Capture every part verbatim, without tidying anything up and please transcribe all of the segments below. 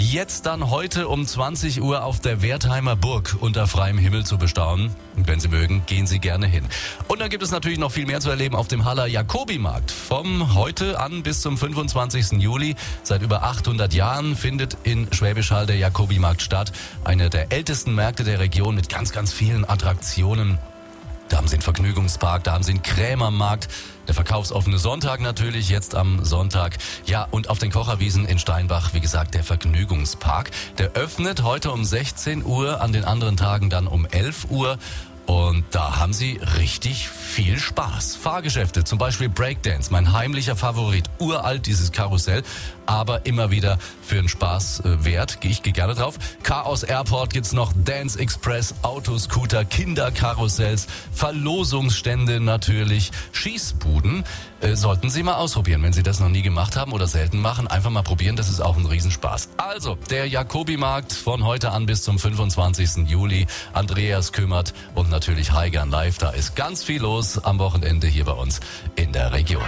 jetzt dann heute um zwanzig Uhr auf der Wertheimer Burg unter freiem Himmel zu bestaunen. Und wenn Sie mögen, gehen Sie gerne hin. Und dann gibt es natürlich noch viel mehr zu erleben auf dem Haller Jacobi-Markt. Vom heute an bis zum fünfundzwanzigsten Juli. Seit über achthundert Jahren findet in Schwäbisch Hall der Jacobi-Markt statt. Einer der ältesten Märkte der Region mit ganz, ganz vielen Attraktionen. Da haben Sie einen Vergnügungspark, da haben Sie einen Krämermarkt, der verkaufsoffene Sonntag natürlich, jetzt am Sonntag. Ja, und auf den Kocherwiesen in Steinbach, wie gesagt, der Vergnügungspark. Der öffnet heute um sechzehn Uhr, an den anderen Tagen dann um elf Uhr. Und da haben Sie richtig viel Spaß. Fahrgeschäfte, zum Beispiel Breakdance, mein heimlicher Favorit. Uralt dieses Karussell, aber immer wieder für einen Spaß äh, wert. Gehe ich gehe gerne drauf. Chaos Airport gibt's noch, Dance Express, Autoscooter, Kinderkarussells, Verlosungsstände natürlich, Schießbuden. Äh, sollten Sie mal ausprobieren, wenn Sie das noch nie gemacht haben oder selten machen. Einfach mal probieren, das ist auch ein Riesenspaß. Also, der Jacobi-Markt von heute an bis zum fünfundzwanzigsten Juli. Andreas Kümmert und natürlich Heigern live. Da ist ganz viel los am Wochenende hier bei uns in der Region.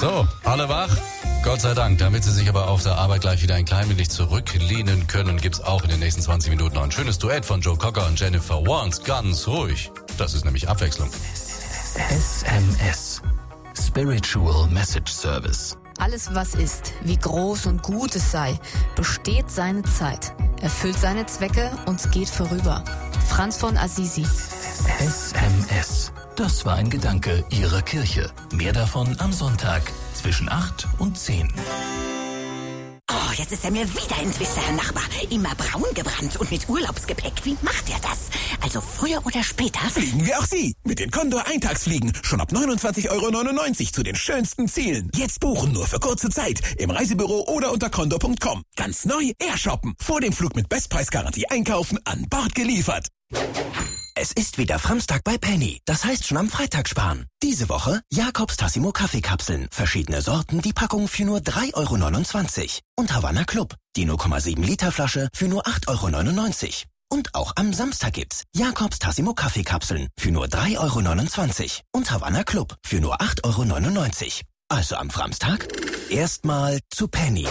So, alle wach? Gott sei Dank. Damit Sie sich aber auf der Arbeit gleich wieder ein klein wenig zurücklehnen können, gibt's auch in den nächsten zwanzig Minuten noch ein schönes Duett von Joe Cocker und Jennifer Warnes. Ganz ruhig. Das ist nämlich Abwechslung. S M S. Spiritual Message Service. Alles, was ist, wie groß und gut es sei, besteht seine Zeit, erfüllt seine Zwecke und geht vorüber. Franz von Assisi. S M S. Das war ein Gedanke Ihrer Kirche. Mehr davon am Sonntag zwischen acht und zehn. Oh, jetzt ist er mir wieder entwischt, Herr Nachbar. Immer braun gebrannt und mit Urlaubsgepäck. Wie macht er das? Also früher oder später... Fliegen wir auch Sie mit den Condor-Eintagsfliegen. Schon ab neunundzwanzig Euro neunundneunzig zu den schönsten Zielen. Jetzt buchen nur für kurze Zeit im Reisebüro oder unter condor punkt com. Ganz neu, Air shoppen. Vor dem Flug mit Bestpreisgarantie einkaufen, an Bord geliefert. Es ist wieder Samstag bei Penny. Das heißt schon am Freitag sparen. Diese Woche Jakobs Tassimo Kaffeekapseln. Verschiedene Sorten, die Packung für nur drei Euro neunundzwanzig. Und Havanna Club. Die null Komma sieben Liter Flasche für nur acht Euro neunundneunzig. Und auch am Samstag gibt's Jakobs Tassimo Kaffeekapseln für nur drei Euro neunundzwanzig. Und Havanna Club für nur acht Euro neunundneunzig. Also am Samstag erstmal zu Penny.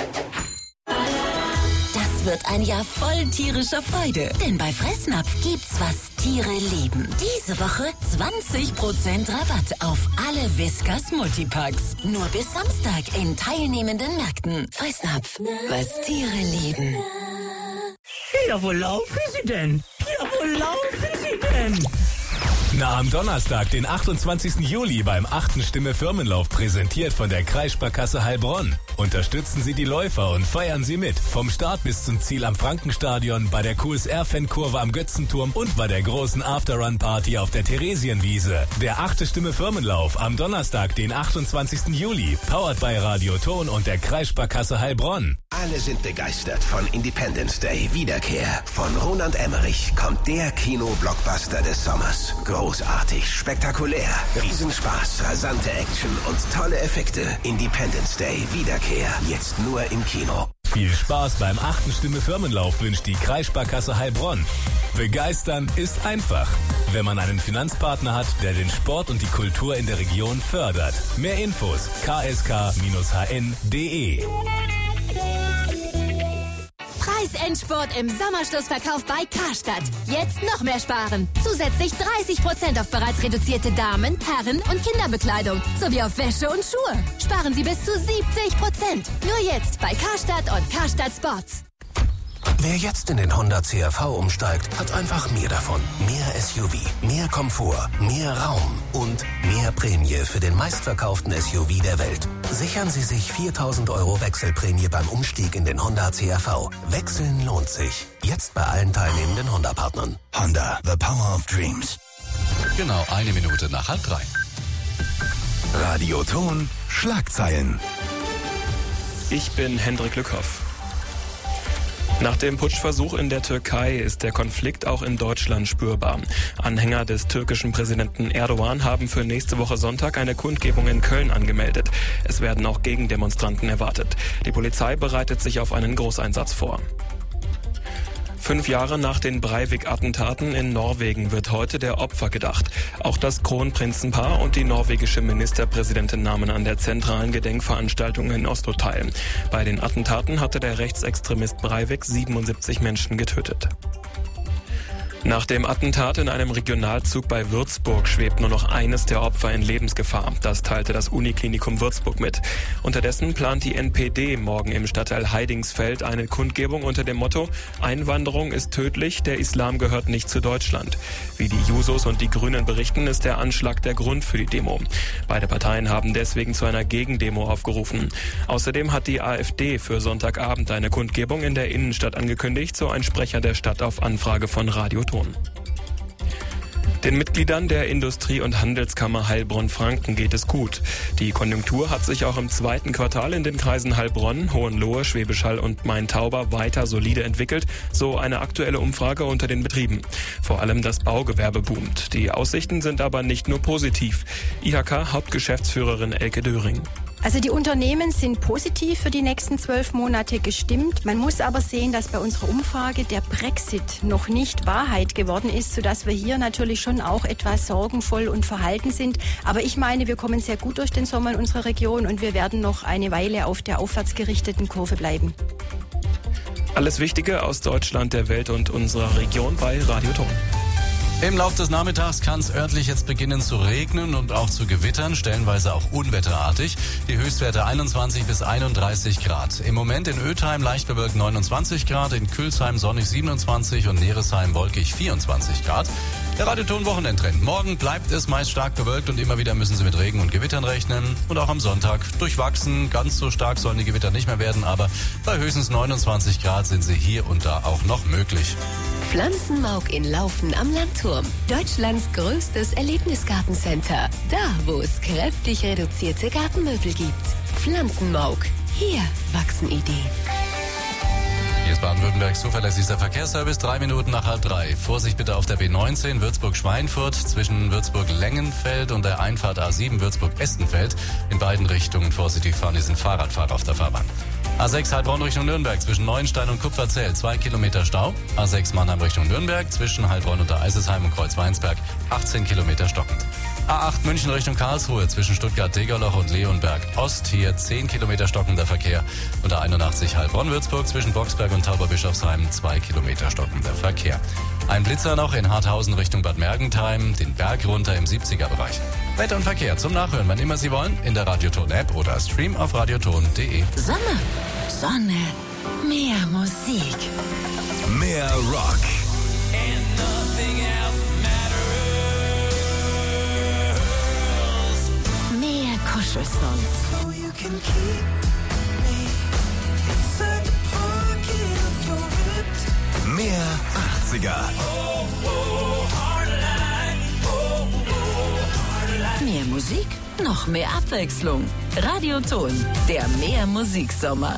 Das wird ein Jahr voll tierischer Freude. Denn bei Fressnapf gibt's, was Tiere lieben. Diese Woche zwanzig Prozent Rabatt auf alle Whiskas Multipacks. Nur bis Samstag in teilnehmenden Märkten. Fressnapf, was Tiere lieben. Ja, wo laufen Sie denn? Ja, wo laufen Sie denn? Na, am Donnerstag, den achtundzwanzigsten Juli beim achten Stimme Firmenlauf, präsentiert von der Kreissparkasse Heilbronn. Unterstützen Sie die Läufer und feiern Sie mit. Vom Start bis zum Ziel am Frankenstadion, bei der Q S R-Fankurve am Götzenturm und bei der großen Afterrun-Party auf der Theresienwiese. Der achte Stimme Firmenlauf am Donnerstag, den achtundzwanzigsten Juli. Powered by Radio Ton und der Kreissparkasse Heilbronn. Alle sind begeistert von Independence Day Wiederkehr. Von Roland Emmerich kommt der Kino-Blockbuster des Sommers. Großartig, spektakulär, Riesenspaß, rasante Action und tolle Effekte. Independence Day Wiederkehr, jetzt nur im Kino. Viel Spaß beim achten Stimme Firmenlauf wünscht die Kreissparkasse Heilbronn. Begeistern ist einfach, wenn man einen Finanzpartner hat, der den Sport und die Kultur in der Region fördert. Mehr Infos k s k Bindestrich h n punkt d e. Preisendsport im Sommerschlussverkauf bei Karstadt. Jetzt noch mehr sparen. Zusätzlich dreißig Prozent auf bereits reduzierte Damen-, Herren- und Kinderbekleidung sowie auf Wäsche und Schuhe. Sparen Sie bis zu siebzig Prozent. Nur jetzt bei Karstadt und Karstadt Sports. Wer jetzt in den Honda C R V umsteigt, hat einfach mehr davon. Mehr S U V, mehr Komfort, mehr Raum und mehr Prämie für den meistverkauften S U V der Welt. Sichern Sie sich viertausend Euro Wechselprämie beim Umstieg in den Honda C R V. Wechseln lohnt sich. Jetzt bei allen teilnehmenden Honda-Partnern. Honda, the power of dreams. Genau, eine Minute nach halb drei. Radio Ton, Schlagzeilen. Ich bin Hendrik Lückhoff. Nach dem Putschversuch in der Türkei ist der Konflikt auch in Deutschland spürbar. Anhänger des türkischen Präsidenten Erdogan haben für nächste Woche Sonntag eine Kundgebung in Köln angemeldet. Es werden auch Gegendemonstranten erwartet. Die Polizei bereitet sich auf einen Großeinsatz vor. Fünf Jahre nach den Breivik-Attentaten in Norwegen wird heute der Opfer gedacht. Auch das Kronprinzenpaar und die norwegische Ministerpräsidentin nahmen an der zentralen Gedenkveranstaltung in Oslo teil. Bei den Attentaten hatte der Rechtsextremist Breivik siebenundsiebzig Menschen getötet. Nach dem Attentat in einem Regionalzug bei Würzburg schwebt nur noch eines der Opfer in Lebensgefahr. Das teilte das Uniklinikum Würzburg mit. Unterdessen plant die N P D morgen im Stadtteil Heidingsfeld eine Kundgebung unter dem Motto „Einwanderung ist tödlich, der Islam gehört nicht zu Deutschland“. Wie die Jusos und die Grünen berichten, ist der Anschlag der Grund für die Demo. Beide Parteien haben deswegen zu einer Gegendemo aufgerufen. Außerdem hat die AfD für Sonntagabend eine Kundgebung in der Innenstadt angekündigt, so ein Sprecher der Stadt auf Anfrage von Radio Ton. Den Mitgliedern der Industrie- und Handelskammer Heilbronn-Franken geht es gut. Die Konjunktur hat sich auch im zweiten Quartal in den Kreisen Heilbronn, Hohenlohe, Schwäbisch Hall und Main-Tauber weiter solide entwickelt, so eine aktuelle Umfrage unter den Betrieben. Vor allem das Baugewerbe boomt. Die Aussichten sind aber nicht nur positiv. I H K-Hauptgeschäftsführerin Elke Döring. Also die Unternehmen sind positiv für die nächsten zwölf Monate gestimmt. Man muss aber sehen, dass bei unserer Umfrage der Brexit noch nicht Wahrheit geworden ist, sodass wir hier natürlich schon auch etwas sorgenvoll und verhalten sind. Aber ich meine, wir kommen sehr gut durch den Sommer in unserer Region und wir werden noch eine Weile auf der aufwärts gerichteten Kurve bleiben. Alles Wichtige aus Deutschland, der Welt und unserer Region bei Radio Ton. Im Laufe des Nachmittags kann es örtlich jetzt beginnen zu regnen und auch zu gewittern, stellenweise auch unwetterartig. Die Höchstwerte einundzwanzig bis einunddreißig Grad. Im Moment in Ötheim leicht bewölkt neunundzwanzig Grad, in Külsheim sonnig siebenundzwanzig und Neresheim wolkig vierundzwanzig Grad. Der Radioton-Wochenendtrend. Morgen bleibt es meist stark bewölkt und immer wieder müssen Sie mit Regen und Gewittern rechnen. Und auch am Sonntag durchwachsen. Ganz so stark sollen die Gewitter nicht mehr werden, aber bei höchstens neunundzwanzig Grad sind sie hier und da auch noch möglich. Pflanzenmauk in Laufen am Landturm. Deutschlands größtes Erlebnisgartencenter. Da, wo es kräftig reduzierte Gartenmöbel gibt. Pflanzenmauk. Hier wachsen Ideen. Hier ist Baden-Württembergs zuverlässigster Verkehrsservice, drei Minuten nach halb drei. Vorsicht bitte auf der B neunzehn Würzburg-Schweinfurt zwischen Würzburg-Lengenfeld und der Einfahrt A sieben Würzburg-Estenfeld. In beiden Richtungen vorsichtig fahren, die sind Fahrradfahrer auf der Fahrbahn. A sechs Heilbronn Richtung Nürnberg zwischen Neuenstein und Kupferzell, zwei Kilometer Stau. A sechs Mannheim Richtung Nürnberg zwischen Heilbronn und der Eisesheim und Kreuzweinsberg, achtzehn Kilometer stockend. A acht München Richtung Karlsruhe zwischen Stuttgart-Degerloch und Leonberg Ost, hier zehn Kilometer stockender Verkehr. Und A einundachtzig Heilbronn-Würzburg zwischen Boxberg und Tauberbischofsheim, zwei Kilometer stockender Verkehr. Ein Blitzer noch in Harthausen Richtung Bad Mergentheim, den Berg runter im siebziger Bereich. Wetter und Verkehr zum Nachhören, wann immer Sie wollen, in der Radioton-App oder Stream auf radioton punkt de. Sommer, Sonne, mehr Musik. Mehr Rock. Mehr Kuschelsongs. Mehr achtziger. Mehr Musik, noch mehr Abwechslung. Radioton, der Mehr Musiksommer.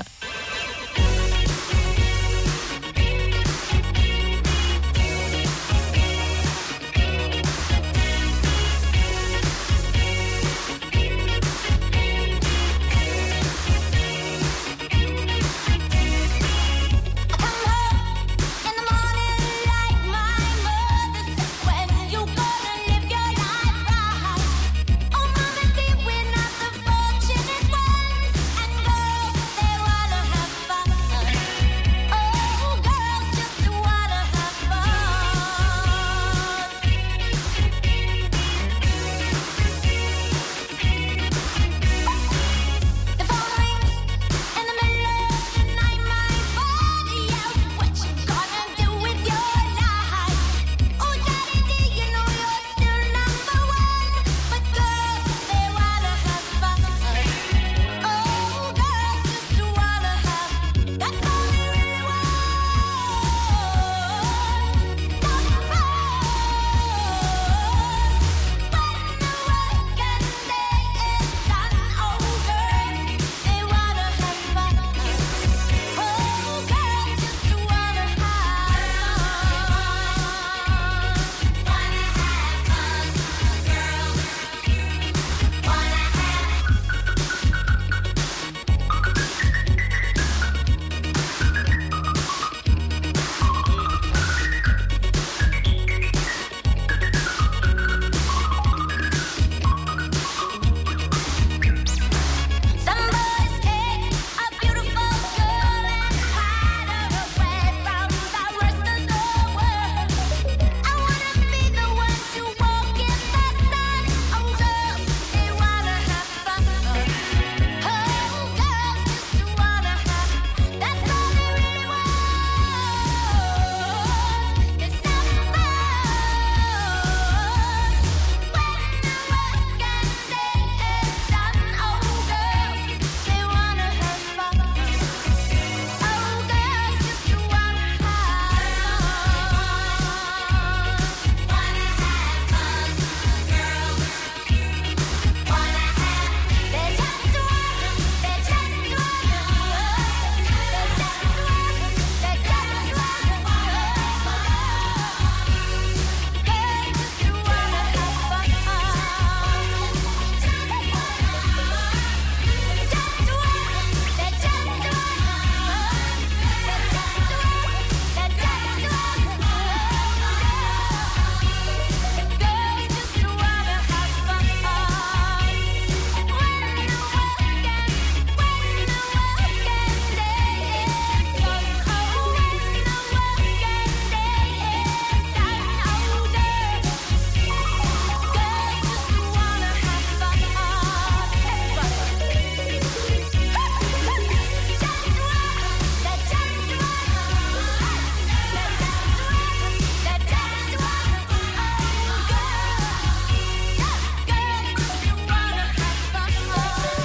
Wanna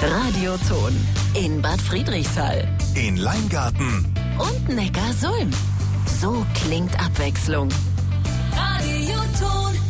Radioton in Bad Friedrichshall, in Leingarten und Neckarsulm. So klingt Abwechslung. Radioton.